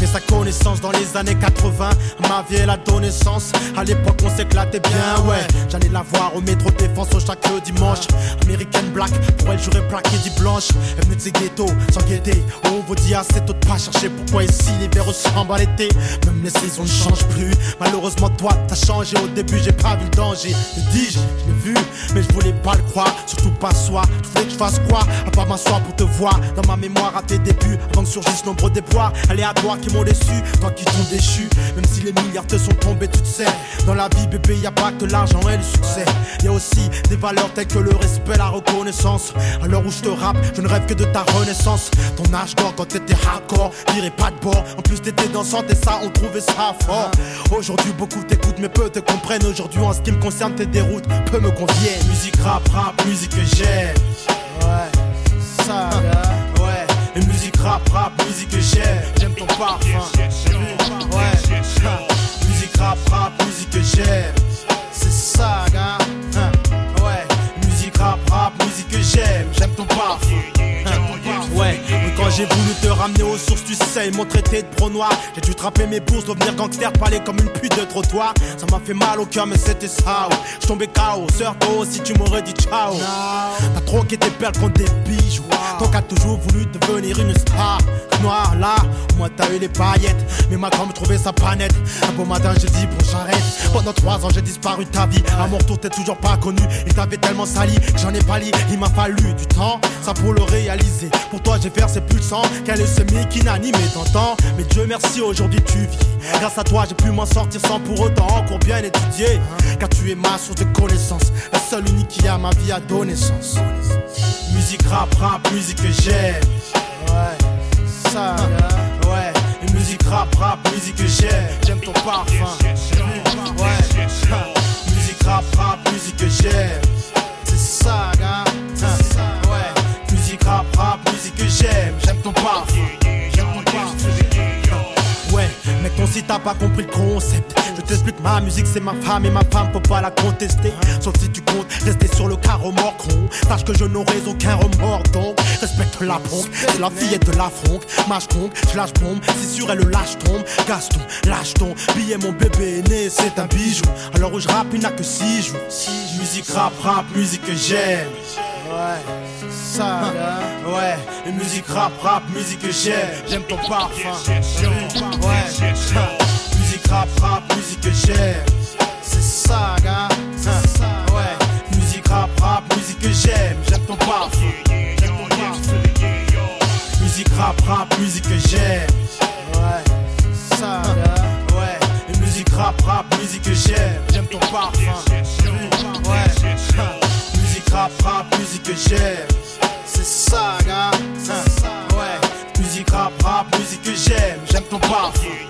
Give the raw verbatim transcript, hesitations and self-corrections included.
sa connaissance dans les années quatre-vingts. Ma vie elle a donné sens. À l'époque on s'éclatait bien, ouais. J'allais la voir au métro Défense au chaque dimanche. American Black, pour elle j'aurais plaqué dit blanche. Elle venait de ses ghettos, sans guetter. On vous dit assez tôt de pas chercher pourquoi ici l'hiver ressemble à l'été. Même les saisons ne changent plus. Malheureusement toi t'as changé. Au début j'ai pas vu le danger. Te dis-je, je l'ai vu, mais je voulais pas le croire. Surtout pas soi, je voulais que je fasse quoi? À part m'asseoir pour te voir. Dans ma mémoire à tes débuts, avant que surgissent nombreux déboires aléatoires qui m'ont déçu, toi qui t'ont déchu. Même si les milliards te sont tombés, tu te sais. Dans la vie bébé y'a pas que l'argent et le succès. Y'a aussi des valeurs telles que le respect, la reconnaissance. À l'heure où je te rappe, je ne rêve que de ta renaissance. Ton âge d'or quand t'étais hardcore, virais pas de bord. En plus t'étais dansante et ça on trouvait ça fort. Aujourd'hui beaucoup t'écoutent mais peu te comprennent. Aujourd'hui en ce qui me concerne tes déroutes peu me conviennent. Musique rap, rap, musique que j'aime. Ouais, ça gars. Ouais, et musique rap, rap, musique que j'aime. J'aime ton parfum. Ouais, musique rap, rap, musique que j'aime. C'est ça gars. Ouais, musique rap, rap, musique que j'aime. J'aime ton parfum. Ouais, mais quand j'ai voulu te ramener aux sources, tu sais, ils m'ont traité de pro noir. J'ai dû trapper mes bourses, devenir gangster, parler comme une pute de trottoir. Ça m'a fait mal au cœur, mais c'était ça. Je tombais K O, sœur, toi aussi tu m'aurais dit ciao. T'as troqué tes perles contre des bijoux. Toi qui as toujours voulu devenir une star. Noir là, moi t'as eu les paillettes. Mais ma grand me trouvait sa panette. Un beau matin j'ai dit bon j'arrête. Pendant trois ans j'ai disparu de ta vie. À mon retour t'es toujours pas connu. Il t'avait tellement sali que j'en ai pas lu. Il m'a fallu du temps, ça pour le réaliser. Pour toi j'ai versé plus de sang qu'un leucémie qui n'anime et t'entends. Mais Dieu merci aujourd'hui tu vis. Grâce à toi j'ai pu m'en sortir sans pour autant encore bien étudier. Car tu es ma source de connaissance. La seule unique qui a ma vie à donner sens. Musique rap, rap, musique que j'aime. Ouais, ça, ouais. Et musique rap, rap, musique que j'aime. J'aime ton parfum. Ouais, musique rap, rap, musique que j'aime. C'est ça, gars. Ouais, musique rap, rap, musique que j'aime. J'aime ton parfum. J'aime ton parfum. Ouais, mec, ton si t'as pas compris le concept. Je t'explique, ma musique c'est ma femme et ma femme faut pas la contester. Sauf si tu comptes rester sur le carreau morcron. Sache que je n'aurai aucun remords donc respecte la pompe, c'est la fillette de la fronque. Mâche compte, je lâche bombe, si sur elle lâche tombe. Gaston, lâche ton billet, mon bébé est né, c'est un bijou. Alors où je rappe il n'a que six jours. Musique rap, rap, musique que j'aime. Ouais, ça, ouais, et musique rap, rap, musique que j'aime. J'aime ton parfum. Ouais, musique rap, rap, musique que j'aime. C'est ça, gars. Ouais, musique rap, rap, musique que j'aime. J'aime ton parfum. J'aime ton parfum. Musique rap, rap, musique que j'aime. Ouais, ça, gars. Ouais, et musique rap, rap, musique que j'aime. J'aime ton parfum. Ouais, musique rap, rap, musique que j'aime. C'est ça, gars. Ouais, musique rap, rap, musique que j'aime. J'aime ton parfum.